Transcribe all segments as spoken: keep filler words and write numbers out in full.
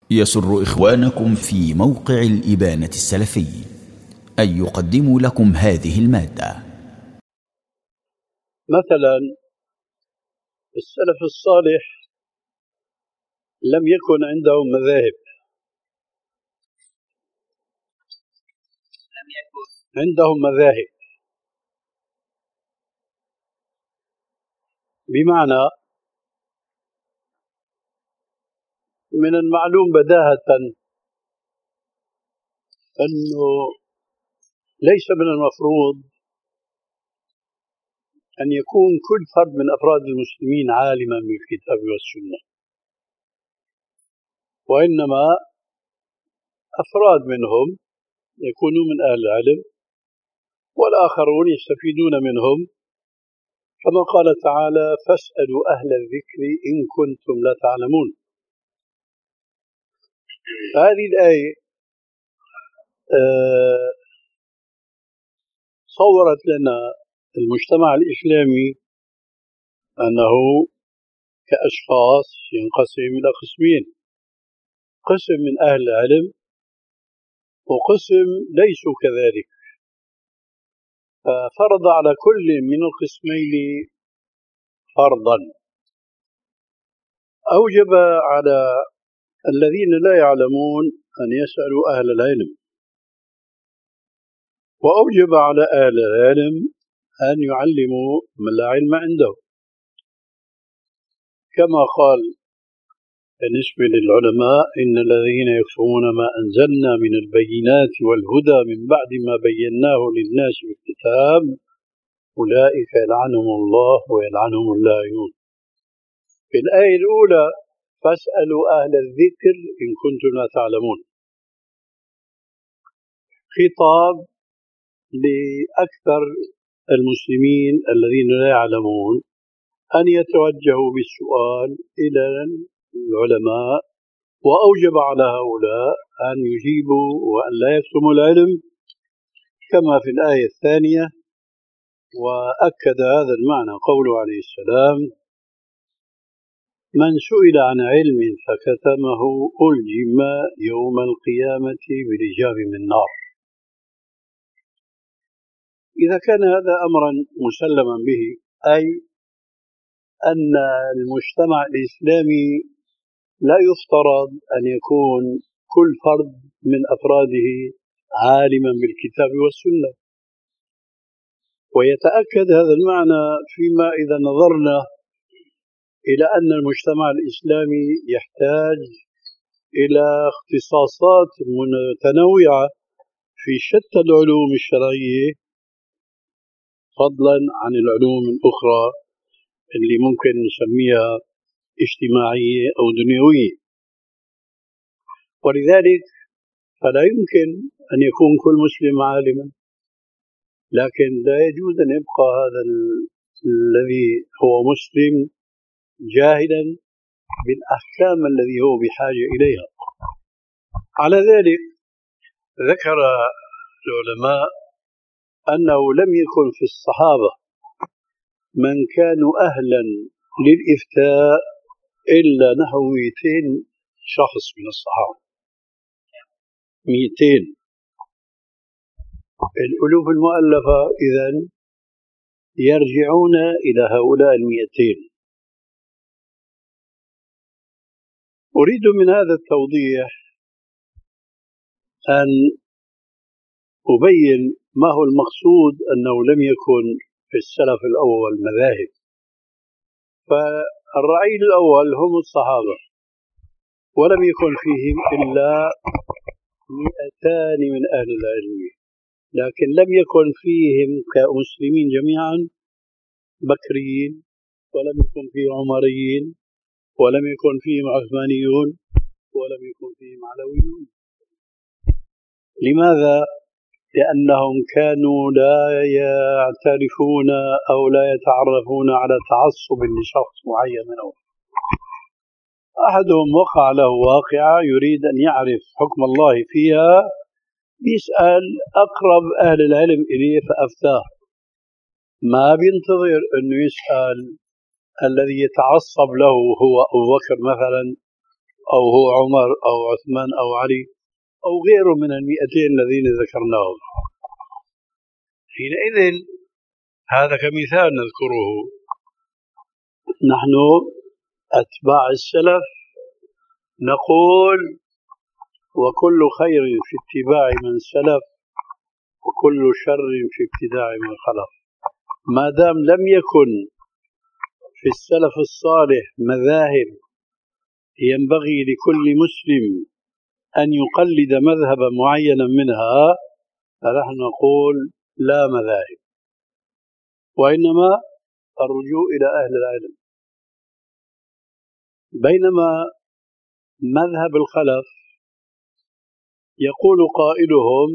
يسر إخوانكم في موقع الإبانة السلفي أن يقدموا لكم هذه المادة. مثلا السلف الصالح لم يكن عندهم مذاهب، لم يكن عندهم مذاهب، بمعنى من المعلوم بداهة أنه ليس من المفروض أن يكون كل فرد من أفراد المسلمين عالما بالكتاب والسنة، وإنما أفراد منهم يكونوا من أهل العلم والآخرون يستفيدون منهم، كما قال تعالى: فاسألوا أهل الذكر إن كنتم لا تعلمون. هذه الآية آه صورت لنا المجتمع الإسلامي أنه كأشخاص ينقسم إلى قسمين: قسم من أهل العلم وقسم ليسوا كذلك، ففرض على كل من القسمين فرضا، أوجب على الذين لا يعلمون أن يسألوا أهل العلم، وأوجب على أهل العلم أن يعلموا من لا علم عنده، كما قال بالنسبة للعلماء: إن الذين يكتمون ما أنزلنا من البينات والهدى من بعد ما بيناه للناس في الكتاب أولئك يلعنهم الله ويلعنهم اللاعنون. في الآية الأولى: فاسألوا أهل الذكر إن كنتم لا تعلمون، خطاب لأكثر المسلمين الذين لا يعلمون أن يتوجهوا بالسؤال إلى العلماء، وأوجب على هؤلاء أن يجيبوا وأن لا يكتموا العلم، كما في الآية الثانية. وأكد هذا المعنى قوله عليه السلام: من سئل عن علم فكتمه ألجم يوم القيامة بلجام من نار. إذا كان هذا أمرا مسلما به، أي أن المجتمع الإسلامي لا يفترض أن يكون كل فرد من أفراده عالما بالكتاب والسنة، ويتأكد هذا المعنى فيما إذا نظرنا إلى أن المجتمع الإسلامي يحتاج إلى اختصاصات متنوعة في شتى العلوم الشرعية، فضلا عن العلوم الأخرى اللي ممكن نسميها اجتماعية أو دنيوية. ولذلك فلا يمكن أن يكون كل مسلم عالما، لكن لا يجوز أن يبقى هذا الذي هو مسلم جاهلا بالأحكام الذي هو بحاجة إليها. على ذلك ذكر العلماء أنه لم يكن في الصحابة من كانوا أهلا للإفتاء إلا نحو مئتين شخص من الصحابة، مئتين. الألوف المؤلفة إذن يرجعون إلى هؤلاء المئتين. أريد من هذا التوضيح أن أبين ما هو المقصود أنه لم يكن في السلف الأول مذاهب. فالرعيل الأول هم الصحابة، ولم يكن فيهم إلا مئتان من أهل العلم، لكن لم يكن فيهم كمسلمين جميعا بكريين، ولم يكن فيهم عمريين، ولم يكن فيهم عثمانيون، ولم يكن فيهم علويون. لماذا؟ لأنهم كانوا لا يعترفون أو لا يتعرفون على تعصب لشخص معين منهم. أحدهم وقع له واقعة يريد أن يعرف حكم الله فيها، يسأل أقرب أهل العلم إليه فأفتاه، ما بينتظر أنه يسأل الذي يتعصب له هو أبو بكر مثلا أو هو عمر أو عثمان أو علي أو غيره من المئتين الذين ذكرناهم. حينئذ هذا كمثال نذكره. نحن أتباع السلف نقول وكل خير في اتباع من سلف وكل شر في ابتداع من خلف. ما دام لم يكن في السلف الصالح مذاهب ينبغي لكل مسلم أن يقلد مذهبا معينا منها، فنحن نقول لا مذاهب، وإنما الرجوع إلى أهل العلم. بينما مذهب الخلف يقول قائلهم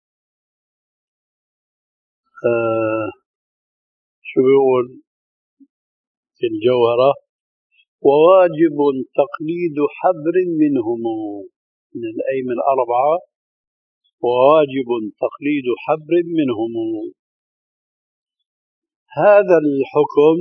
آه شو بيقول في الجوهرة: وواجب تقليد حبر منهم، من الأئمة الأربعة وواجب تقليد حبر منهم. هذا الحكم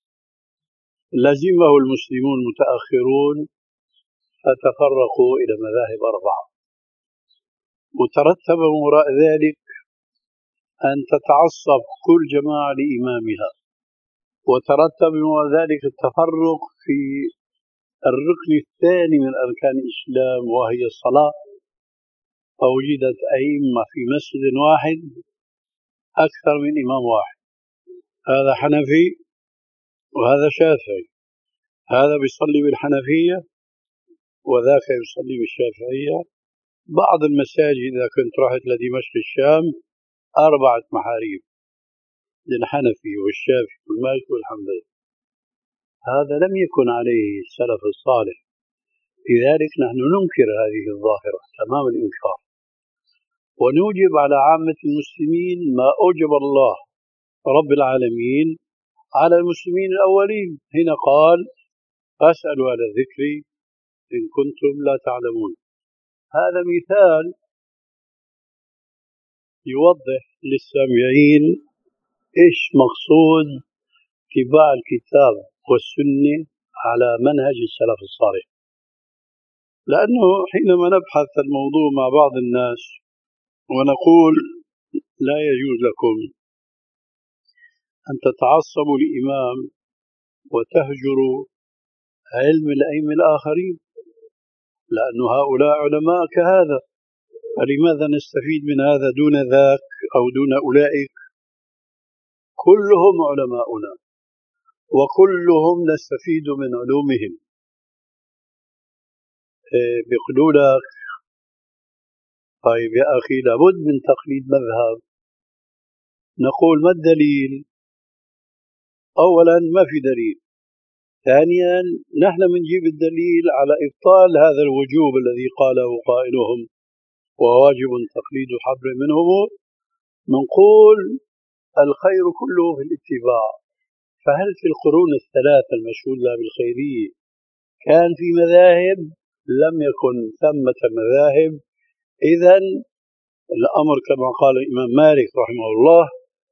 لزمه المسلمون المتأخرون فتفرقوا إلى مذاهب أربعة، وترتب وراء ذلك أن تتعصب كل جماعة لإمامها، وترتب وراء ذلك التفرق في الركن الثاني من أركان الإسلام وهي الصلاة، فوجدت أئمة في مسجد واحد أكثر من إمام واحد، هذا حنفي وهذا شافعي، هذا بيصلي بالحنفية وذاك يصلي بالشافعية. بعض المساجد إذا كنت رحت لدمشق الشام أربعة محاريب للحنفي والشافعي والمالكي والحنبلي. هذا لم يكن عليه السلف الصالح، لذلك نحن ننكر هذه الظاهرة تمام الإنكار، ونوجب على عامة المسلمين ما أوجب الله رب العالمين على المسلمين الأولين. هنا قال: فاسألوا على الذكر إن كنتم لا تعلمون. هذا مثال يوضح للسامعين إيش مقصود اتباع الكتاب والسنة على منهج السلف الصالح. لأنه حينما نبحث الموضوع مع بعض الناس ونقول لا يجوز لكم أن تتعصبوا لإمام وتهجروا علم الأئمة الآخرين، لأن هؤلاء علماء كهذا، فلماذا نستفيد من هذا دون ذاك أو دون أولئك؟ كلهم علماؤنا وكلهم نستفيد من علومهم. بيقولوا لك: طيب يا أخي لابد من تقليد مذهب. نقول: ما الدليل؟ أولا ما في دليل، ثانيا نحن بنجيب الدليل على إبطال هذا الوجوب الذي قاله قائلهم وواجب تقليد حبر منهم. منقول الخير كله في الاتباع، فهل في القرون الثلاثة المشهود لها بالخيرية كان في مذاهب؟ لم يكن ثمة مذاهب. إذن الأمر كما قال الإمام مالك رحمه الله: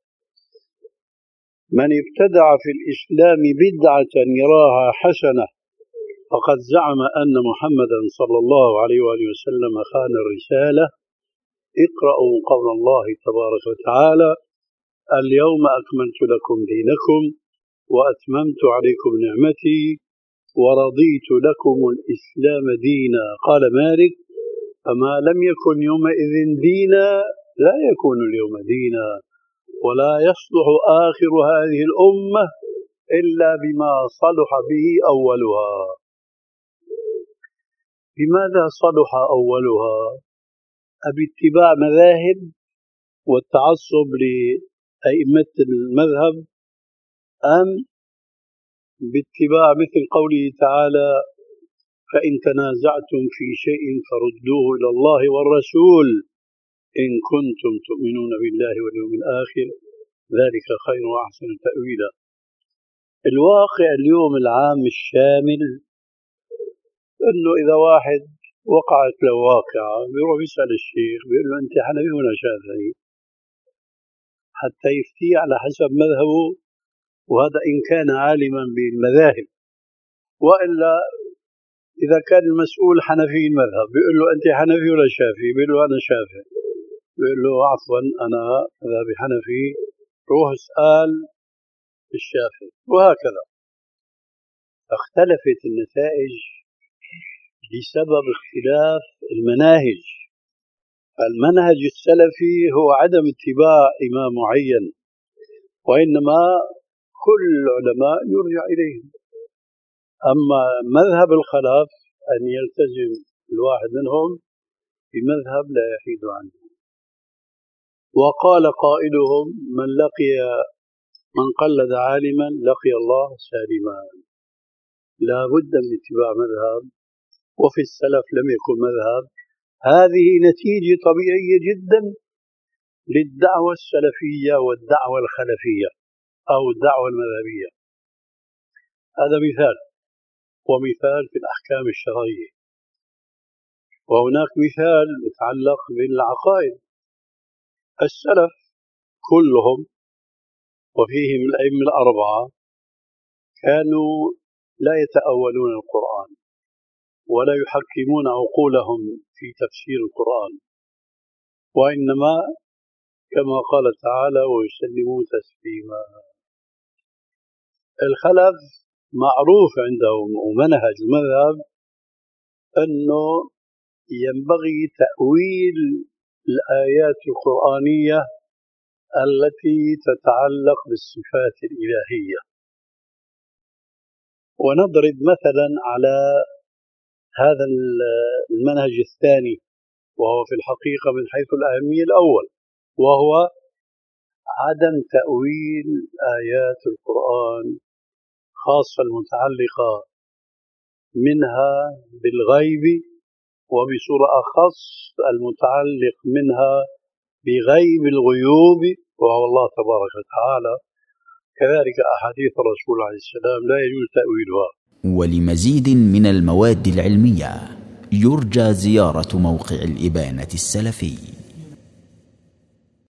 من ابتدع في الإسلام بدعة يراها حسنة فقد زعم أن محمدا صلى الله عليه وآله وسلم خان الرسالة. اقرأوا قول الله تبارك وتعالى: اليوم أكملت لكم دينكم وأتممت عليكم نعمتي ورضيت لكم الإسلام دينا. قال مالك: فما لم يكن يومئذ دينا لا يكون اليوم دينا، ولا يصلح آخر هذه الأمة إلا بما صلح به أولها. بماذا صلح أولها؟ باتباع مذاهب والتعصب لأئمة المذهب، أم باتباع مثل قوله تعالى: فإن تنازعتم في شيء فردوه إلى الله والرسول إن كنتم تؤمنون بالله واليوم الآخر ذلك خير وأحسن تأويلا. الواقع اليوم العام الشامل أنه إذا واحد وقعت له واقعة بيروح يسأل الشيخ بيقول له: أنت حنفي ولا شافعي؟ حتى يفتي على حسب مذهبه، وهذا إن كان عالما بالمذاهب، وإلا إذا كان المسؤول حنفي المذهب بيقول له أنت حنفي ولا شافعي؟ بيقول له أنا شافعي. بيقول له عفوا أنا مذهبي حنفي، روح اسأل الشافعي، وهكذا. اختلفت النتائج بسبب اختلاف المناهج. المنهج السلفي هو عدم اتباع إمام معين، وإنما كل العلماء يرجع إليهم. أما مذهب الخلف أن يلتزم الواحد منهم بمذهب لا يحيد عنه. وقال قائلهم من لقي من قلد عالما لقي الله سالما. لا بد من اتباع مذهب، وفي السلف لم يكن مذهب. هذه نتيجة طبيعية جدا للدعوة السلفية والدعوة الخلفية أو الدعوة المذهبية. هذا مثال، ومثال في الأحكام الشرعية، وهناك مثال يتعلق بالعقائد. السلف كلهم وفيهم الأئمة الأربعة كانوا لا يتأولون القرآن ولا يحكمون عقولهم في تفسير القرآن، وإنما كما قال تعالى ويسلموا تسليما. الخلف معروف عندهم ومنهج ومذهب أنه ينبغي تأويل الآيات القرآنية التي تتعلق بالصفات الإلهية. ونضرب مثلا على هذا المنهج الثاني، وهو في الحقيقة من حيث الأهمية الأول، وهو عدم تأويل آيات القرآن، خاصة المتعلقة منها بالغيب، وبصورة أخص المتعلق منها بغيب الغيوب وهو الله تبارك وتعالى. كذلك أحاديث الرسول عليه السلام لا يجوز تأويلها. ولمزيد من المواد العلمية يرجى زيارة موقع الإبانة السلفي.